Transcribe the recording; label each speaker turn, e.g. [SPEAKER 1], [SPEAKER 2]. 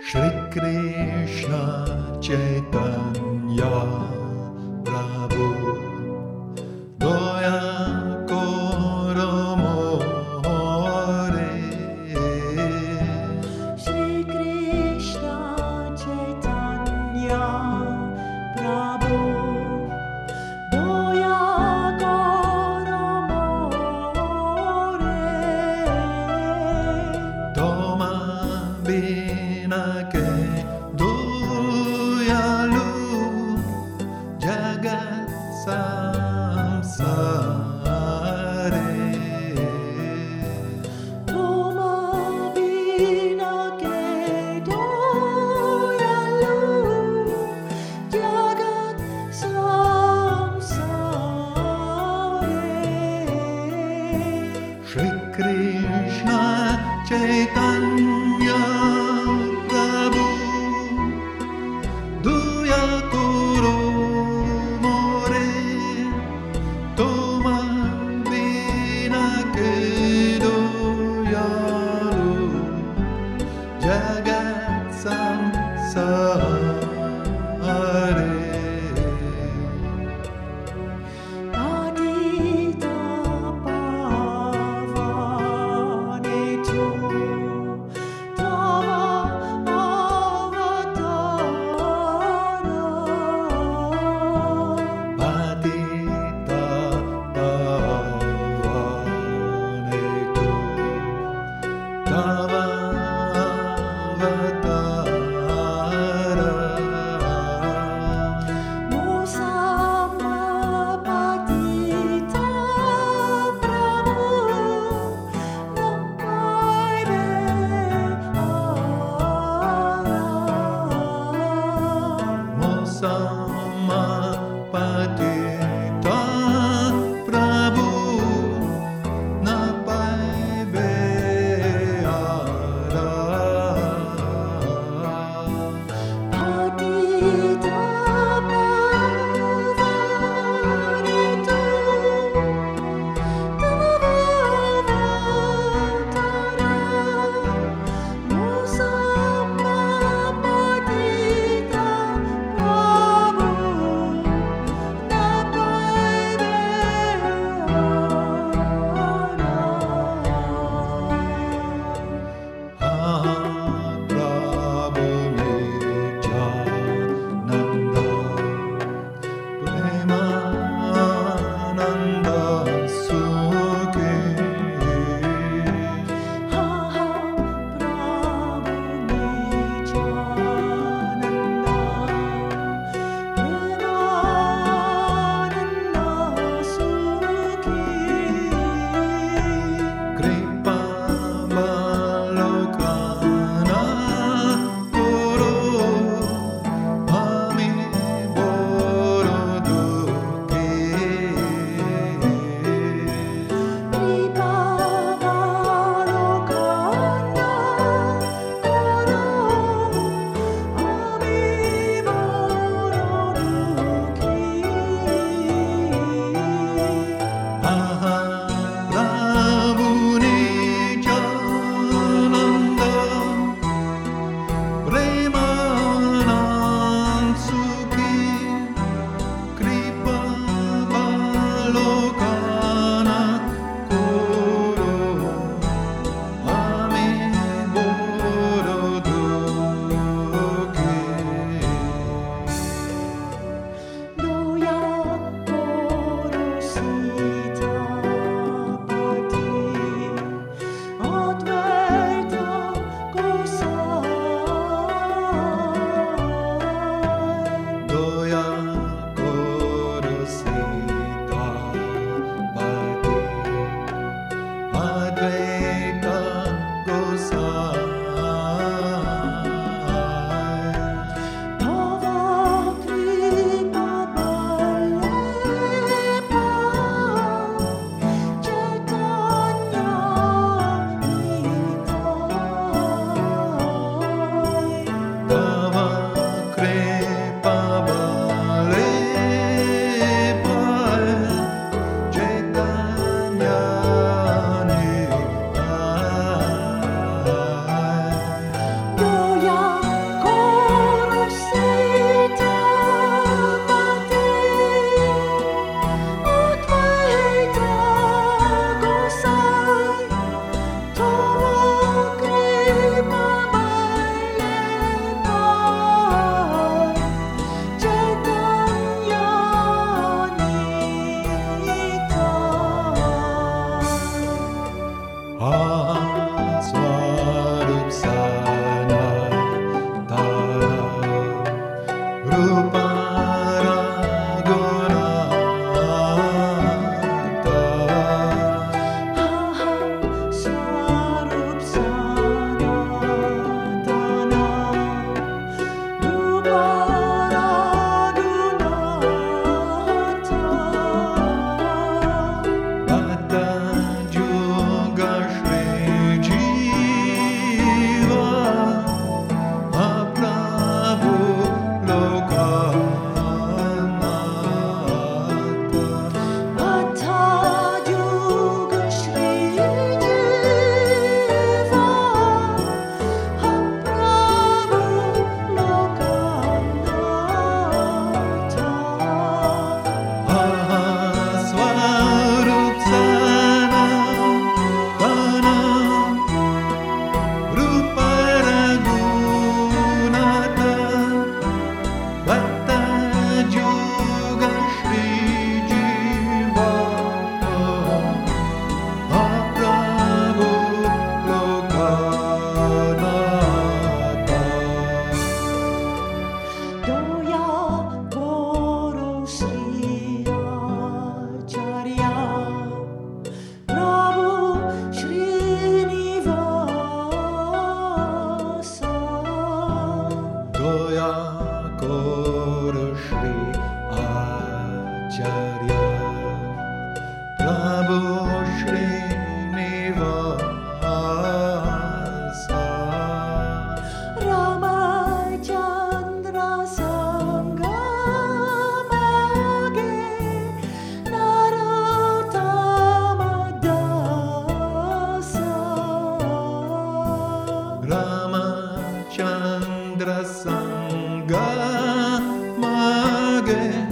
[SPEAKER 1] Shri Krishna Chaitanya Prabhu Doya Koro More
[SPEAKER 2] Shri Krishna Chaitanya Prabhu Doya Koro More
[SPEAKER 1] Toma Bina Ke Doyalu Jagat Samsare
[SPEAKER 2] Toma Bina Ke Doyalu Jagat Samsare
[SPEAKER 1] Shri Krishna Chaitanya Prabhu Doya Koro More Toma Bina Ke Doyalu Jagat Samsare
[SPEAKER 2] Adita Pavanetu Tava Avatara
[SPEAKER 1] Patita Pavanetu Tava Avatara
[SPEAKER 2] Musamma Patita Prabhu Nampaide Ara
[SPEAKER 1] Mosamma Patita Prabhu Napai Beara
[SPEAKER 2] Patita Pavanetu Tava Avatara Musamma Patita Prabhu Napaide Ara
[SPEAKER 1] Prabhu Nityananda Premananda Sukhi
[SPEAKER 2] Prabhu Nityananda Premananda Sukhi
[SPEAKER 1] Kripa Balokana Koro Ami Boroduki
[SPEAKER 2] Kripa Balokana Koro Ami Boroduki
[SPEAKER 1] Aha Prabhu Nityananda Premanand Sukhi Kripa Balokana Koro Ami Boroduki
[SPEAKER 2] Doya Koro Sita Pati Advaita Gosai
[SPEAKER 1] Doya Koro Sita Pati Advaita Gosai
[SPEAKER 2] Tava Kripa Balepa Chaitanya Nitai
[SPEAKER 1] Tava Kripa Balepa Chaitanya Nitai Daya Koro Shri Acharya Prabhu Srinivasa
[SPEAKER 2] Ramachandra Sangamage Narottama Dasa
[SPEAKER 1] Ramachandra Sangha Mage